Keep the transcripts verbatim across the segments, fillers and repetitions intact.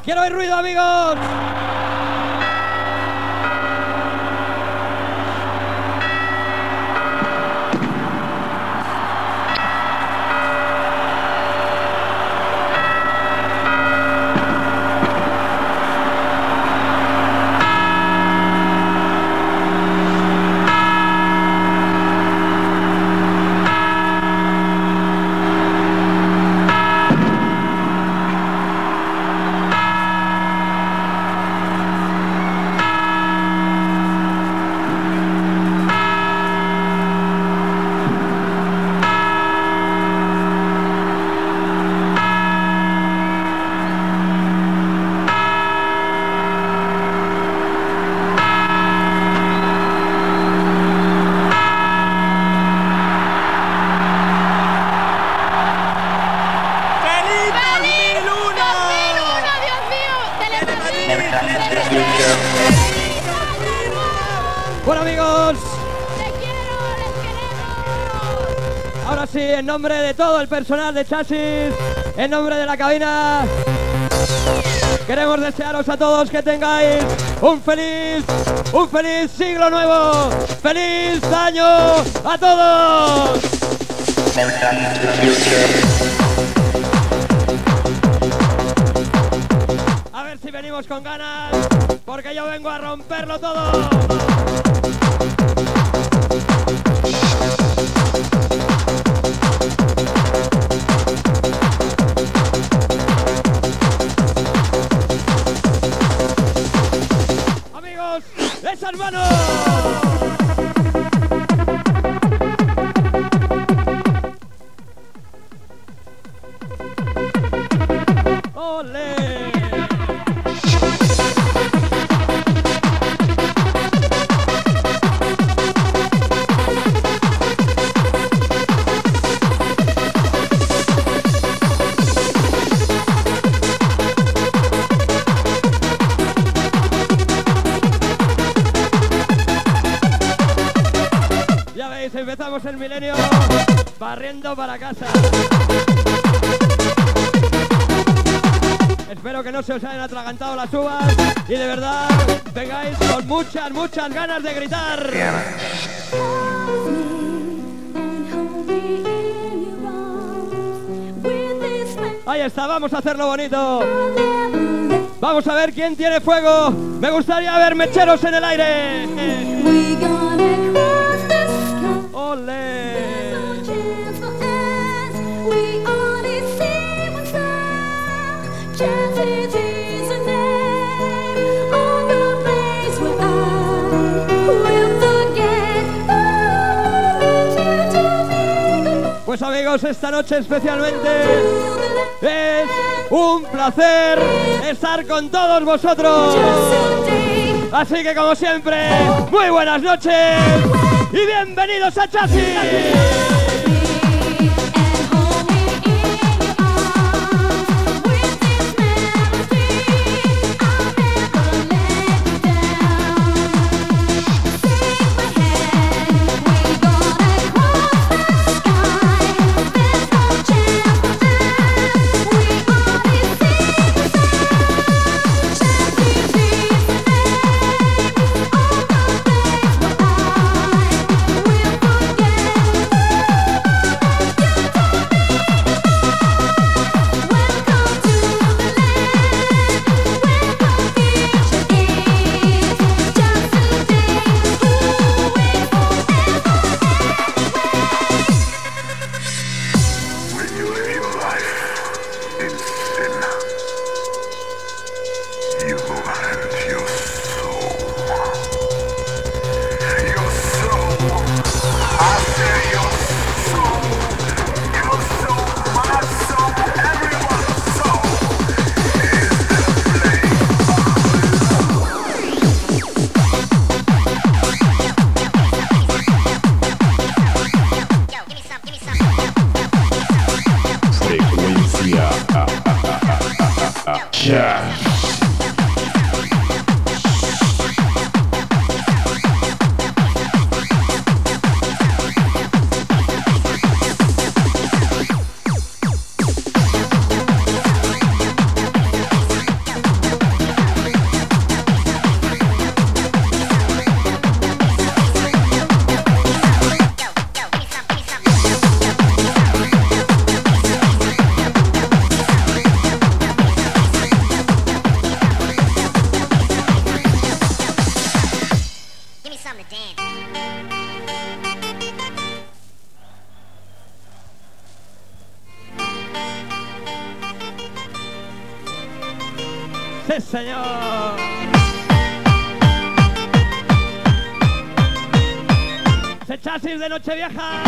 ¡Quiero oír ruido, amigos! Bueno, amigos, ¡Les quiero, les queremos! ahora sí, en nombre de todo el personal de Chasis, en nombre de la cabina, queremos desearos a todos que tengáis un feliz, un feliz siglo nuevo. ¡Feliz año a todos! A ver si venimos con ganas, porque yo vengo a romperlo todo. Amigos, ¡esas manos! ¡Olé! Ya veis, empezamos el milenio barriendo para casa. Espero que no se os hayan atragantado las uvas y de verdad vengáis con muchas, muchas ganas de gritar. Ahí está, vamos a hacerlo bonito. Vamos a ver quién tiene fuego. Me gustaría ver mecheros en el aire. ¡Olé! Pues amigos, esta noche especialmente es un placer estar con todos vosotros. Así que como siempre, muy buenas noches y bienvenidos a Chasis. Yeah. ¡Sí, señor! ¡Ese chasis de Nochevieja!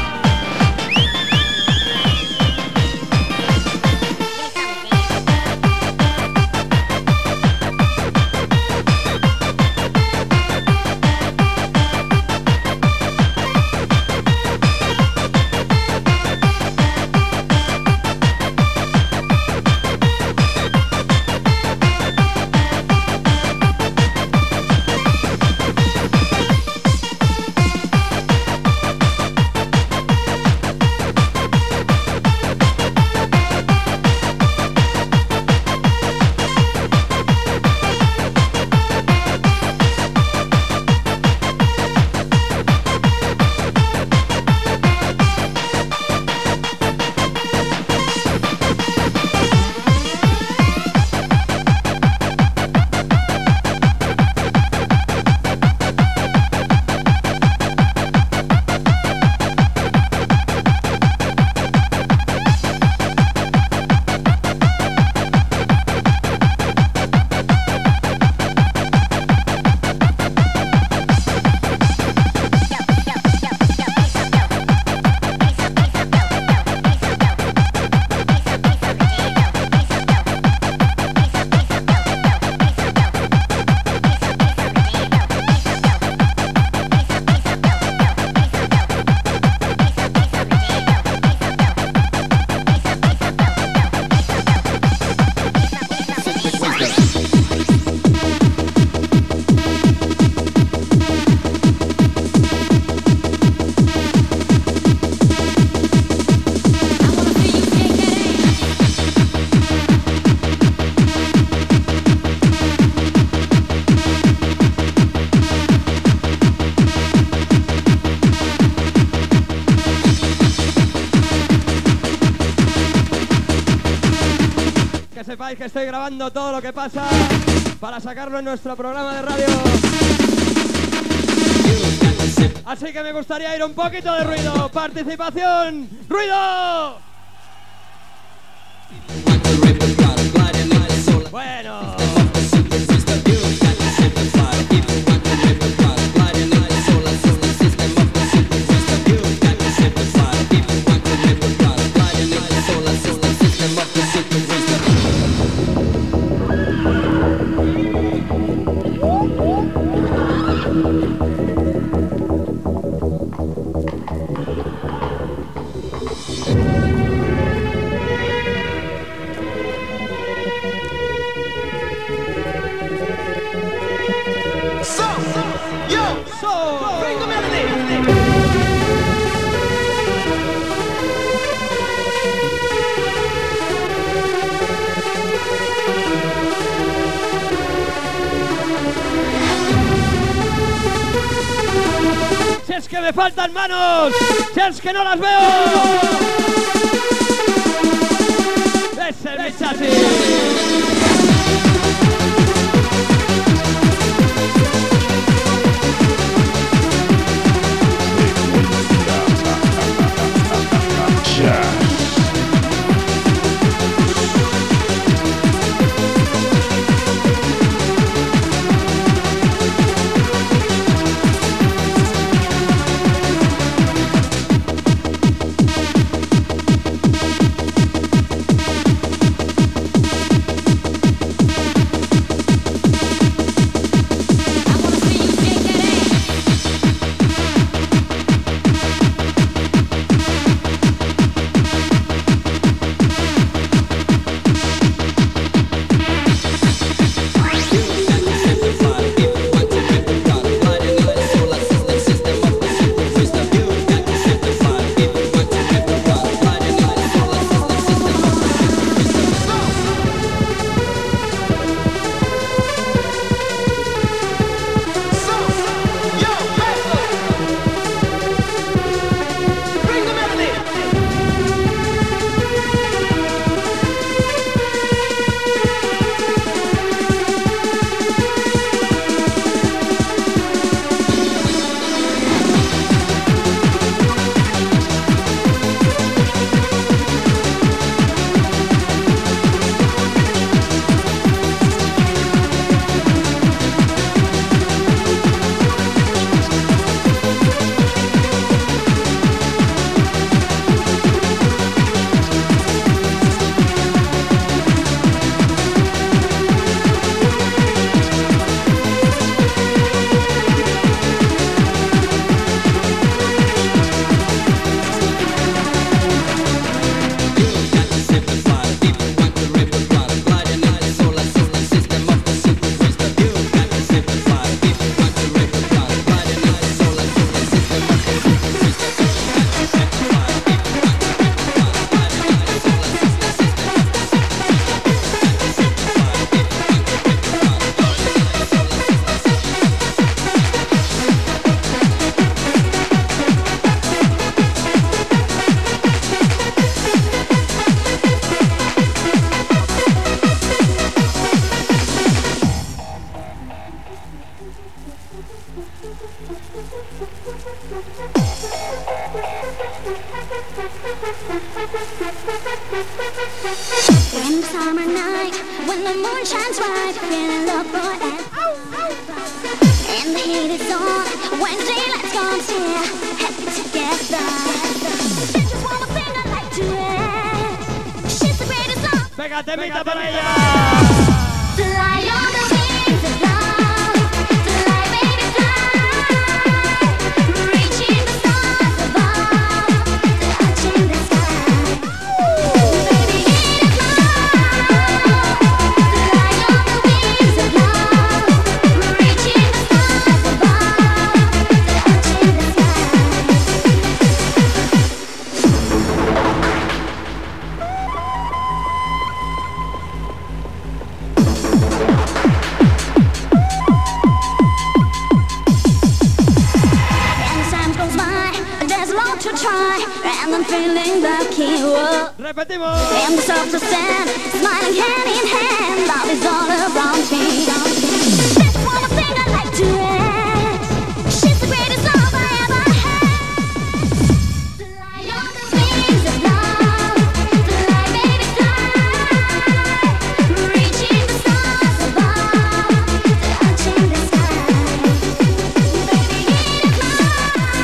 Que estoy grabando todo lo que pasa para sacarlo en nuestro programa de radio. Así que me gustaría ir un poquito de ruido. Participación, ruido. Bueno. Es que me faltan manos, si es que no las veo. Ese es mi chasis. night when the moon shines bright, feeling love forever. And the heat is on when daylight comes here, happy together. There's just one more thing I'd like to add. She's the greatest love. Venga, te invita para ella. Fly on the wings of love, fly baby fly, reaching the stars above, touching the sky. Baby, it is love. Fly on the wings of love, reaching the stars above, touching the sky. To try, and I'm feeling the key. Whoa. Repetimos. And the soft to stand, smiling hand in hand, love is all around me. That's one more thing I'd like to add. She's the greatest love I ever had. Fly on the wings of love, fly baby fly, reaching the stars above, touching the sky. Baby, it is love.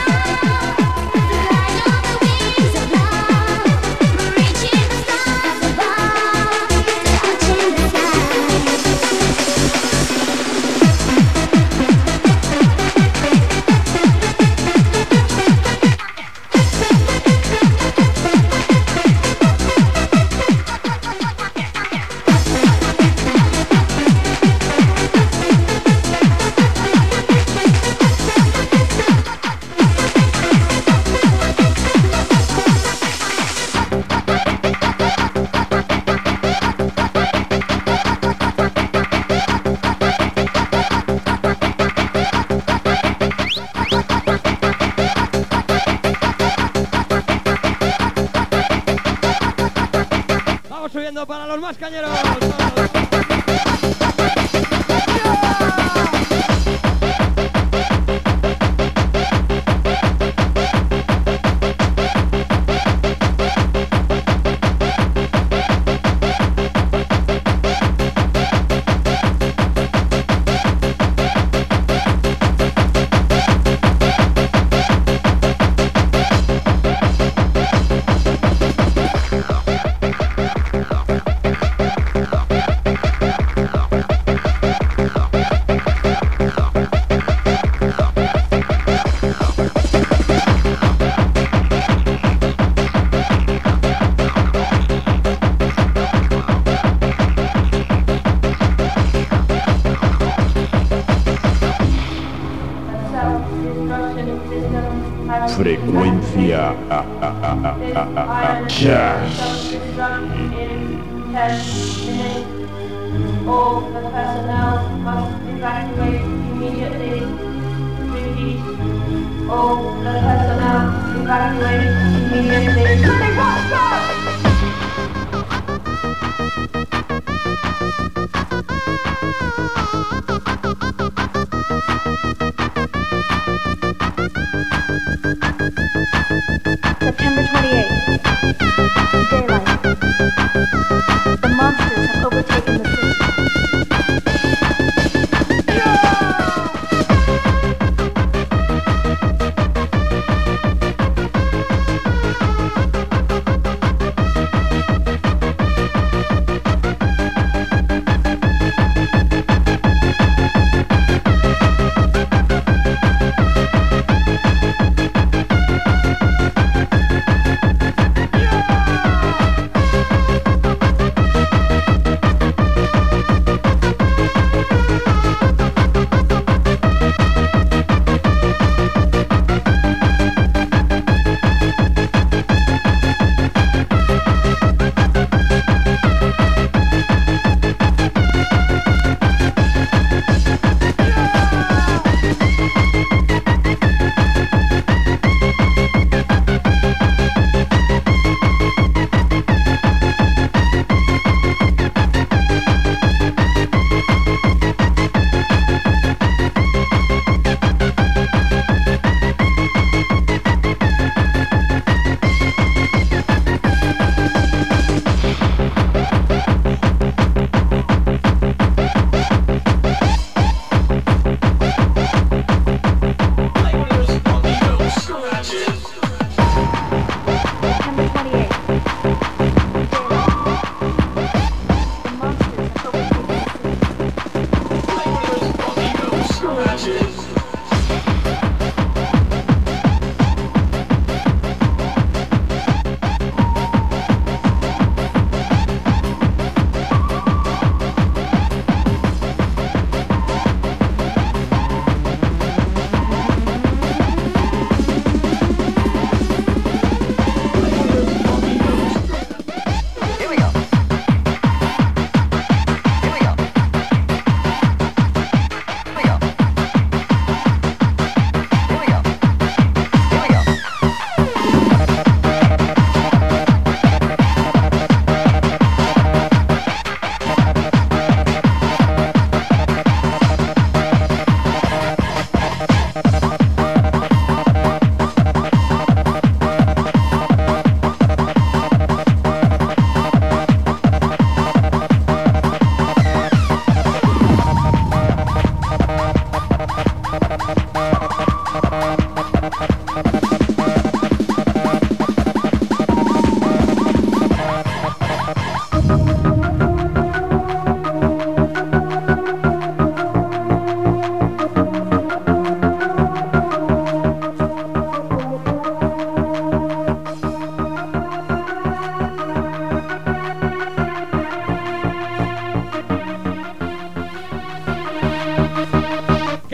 Subiendo para los más cañeros. Frecuencia a, a, a, a, a, a, jazz. All the personnel must evacuate immediately. Repeat. All the personnel evacuate immediately. September twenty-eighth. Daylight. The monsters have overtaken the city.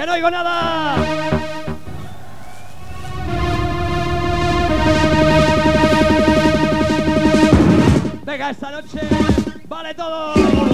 no oigo nada. Venga, esta noche vale todo.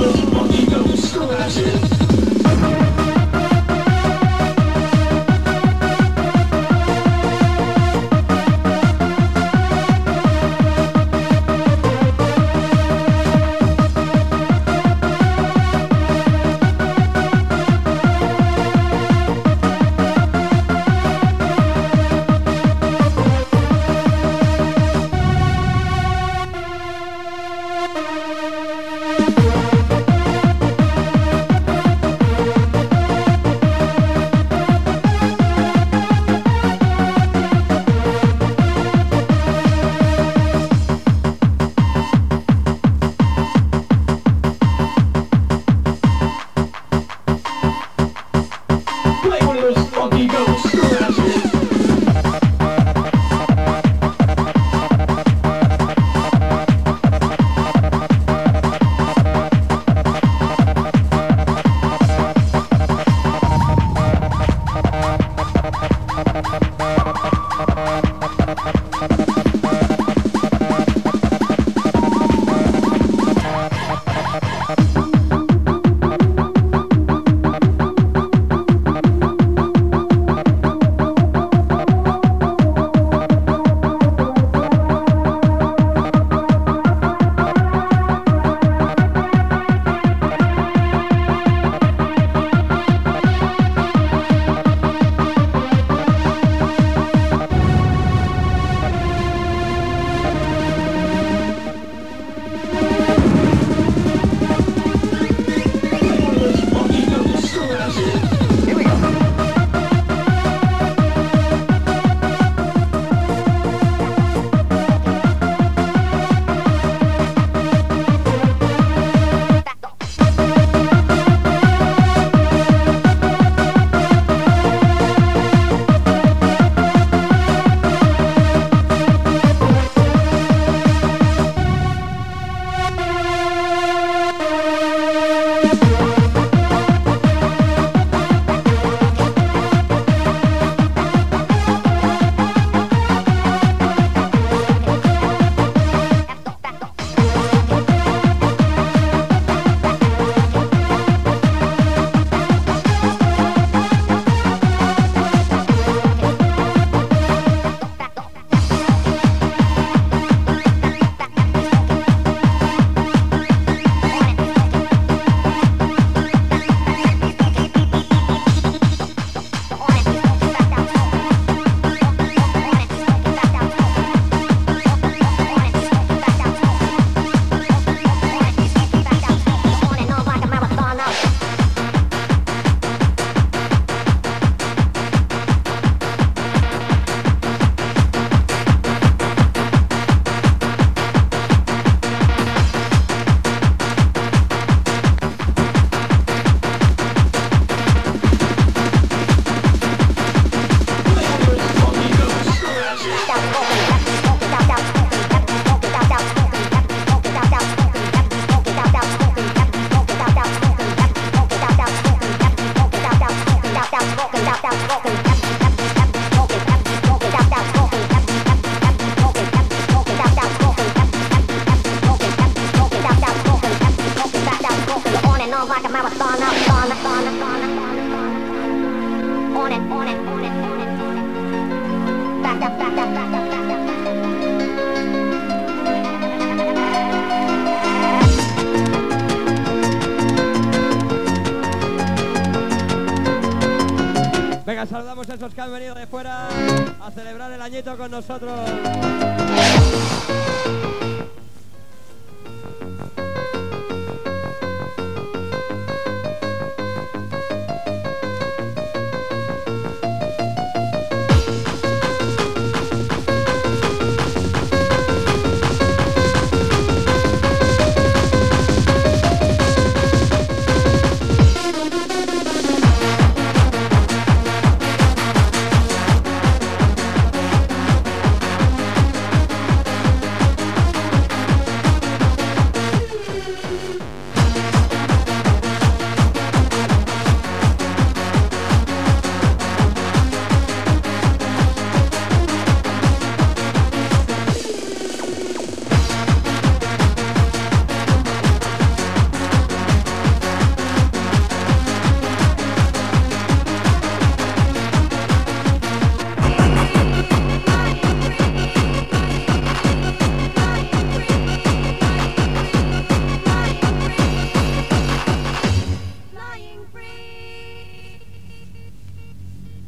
Venga, saludamos a esos que han venido de fuera a celebrar el añito con nosotros.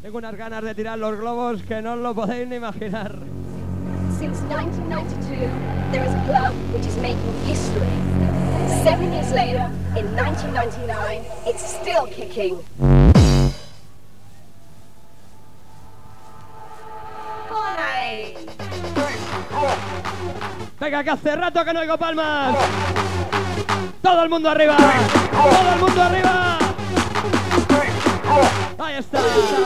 Tengo unas ganas de tirar los globos que no os lo podéis ni imaginar. Since nineteen ninety-two, there is a club which is making history. Seven years later, in nineteen ninety-nine, it's still kicking. Hi. Venga, que hace rato que no oigo palmas. Todo el mundo arriba. Todo el mundo arriba. Ahí está.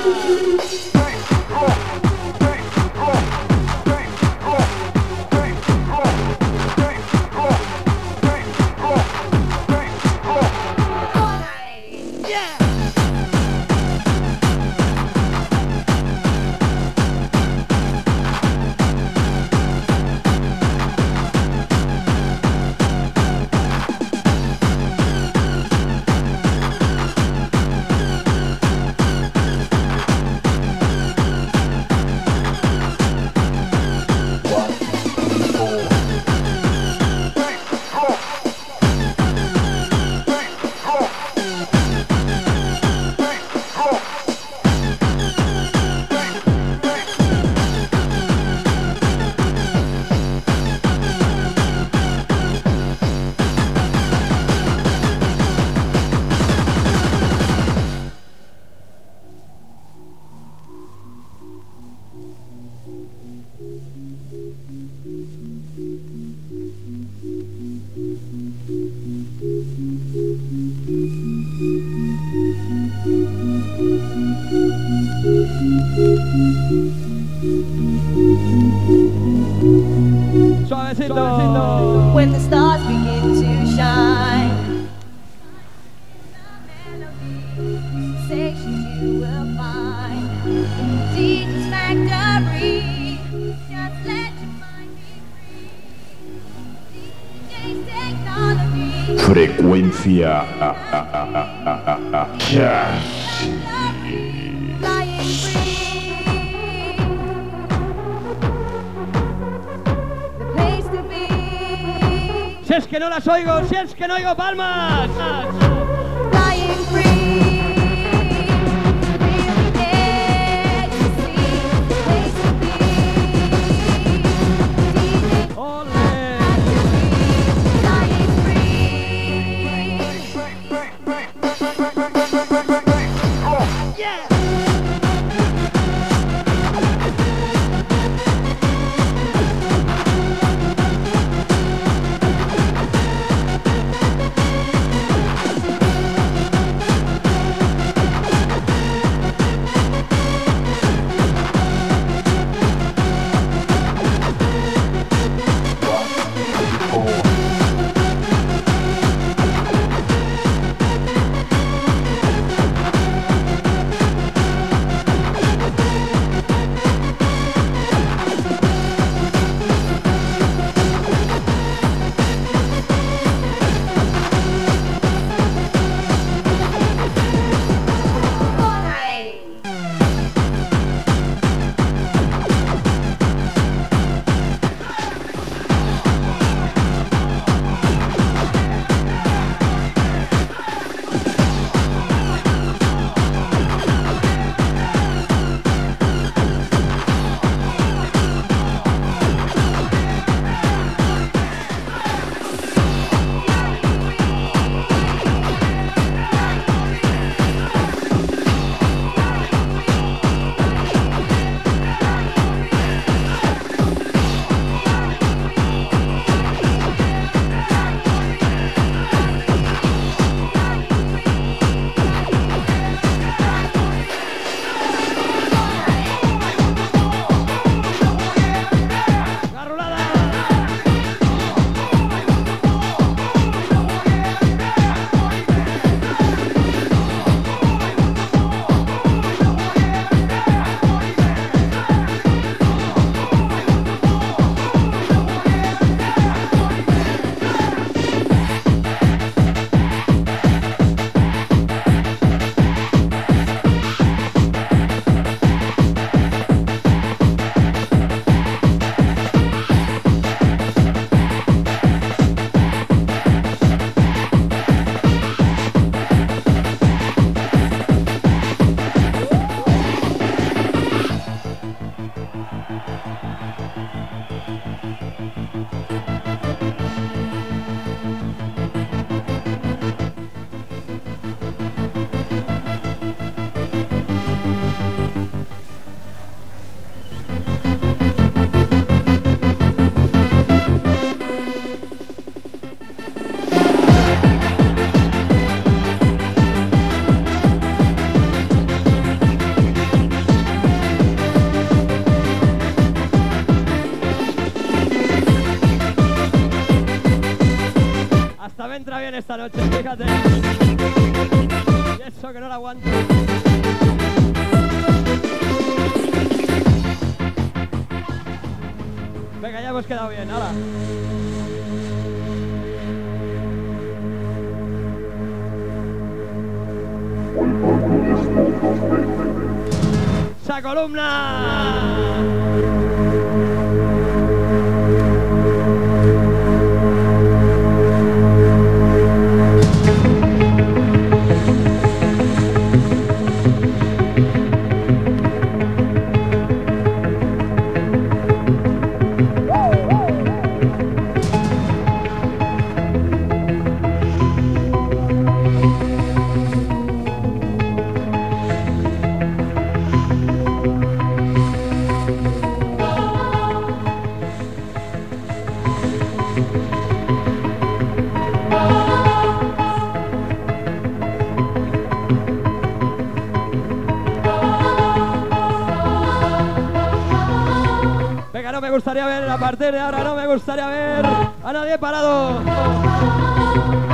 Suavecito. Suavecito. When the stars begin to shine, sections you will find in Jesus Factory. Just let your mind be free. D J's technology. Frecuencia Jazz. Flying free. The place to be. Si es que no las oigo, si es que no oigo palmas. Flying free. Real ecstasy. Place to be. D J Ole. flying free. bien esta noche, fíjate. Y eso que no la aguanto. Venga, ya hemos quedado bien, ahora. ¡Esa columna! Venga, no me gustaría ver, a partir de ahora no me gustaría ver a nadie parado.